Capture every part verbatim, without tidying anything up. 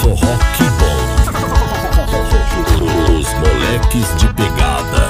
forró que bom. Os moleques de pegada.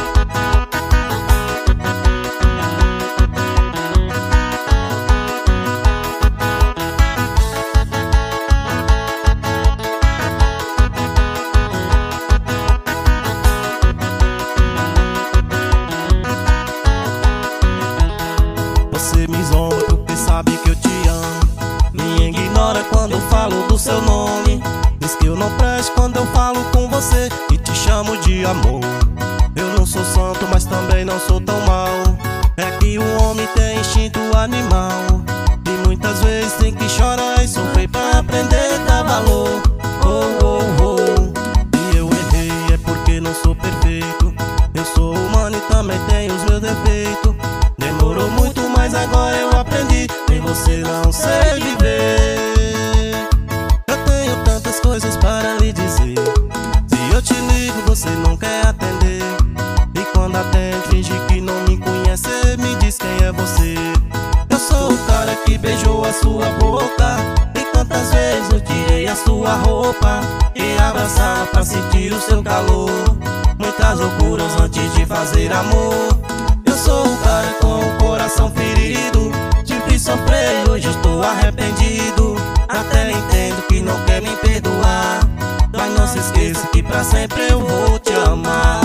Você me zomba porque sabe que eu te amo. Me ignora quando eu falo do seu nome. Diz que eu não presto quando eu falo com você e te chamo de amor. Eu não sou santo, mas também não sou tão mal. É que o homem tem instinto animal e muitas vezes tem que chorar e sofrer pra aprender a dar valor. Oh, oh, oh. E eu errei, é porque não sou perfeito. Eu sou humano e também tenho os meus defeitos. Demorou muito, mas agora eu aprendi. Sem você não sei viver. Eu tenho tantas coisas para lhe dizer. Se eu te ligo, você não quer atender. E quando atende, finge que não me conhece. Me diz quem é você. Eu sou o cara que beijou a sua boca. E quantas vezes eu tirei a sua roupa e abraçava pra sentir o seu calor. Muitas loucuras antes de fazer amor. Eu sou o cara com o coração ferido. Te fiz sofrer, hoje eu estou arrependido. Até entendo que não quer me perdoar, mas não se esqueça que pra sempre eu vou te amar.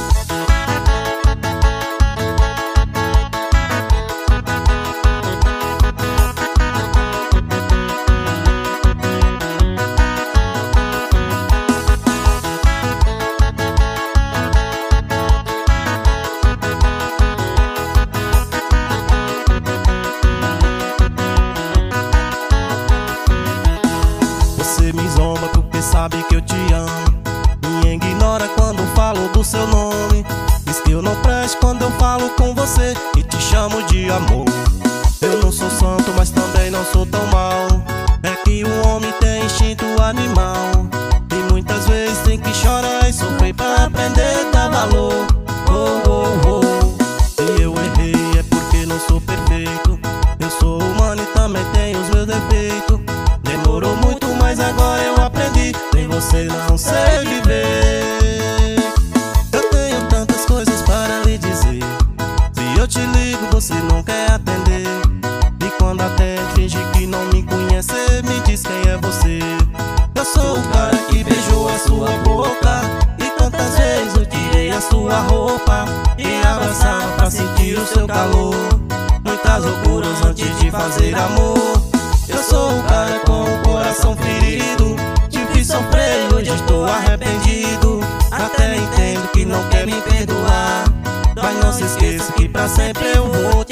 Você me zomba porque sabe que eu te amo. Me ignora quando falo do seu nome. Diz que eu não presto quando eu falo com você e te chamo de amor. Eu não sou santo, mas também não sou tão mal. É que o homem tem instinto animal e muitas vezes tem que chorar e sofrer pra aprender a dar valor. Oh, oh, oh. E eu errei, é porque não sou perfeito. Eu sou humano e também tenho os meus defeitos. Demorou muito, mas agora eu aprendi. Sem você não sei viver. Eu tenho tantas coisas para lhe dizer. Se eu te ligo, você não quer atender. E quando atende, finge que não me conhece. Me diz quem é você. Eu sou o cara que beijou a sua boca. E quantas vezes eu tirei a sua roupa e abraçava pra sentir o seu calor. Muitas loucuras antes de fazer amor. Eu sou o cara com o coração ferido. Te fiz sofrer, hoje eu estou arrependido. Até entendo que não quer me perdoar, mas não se esqueça que pra sempre eu vou te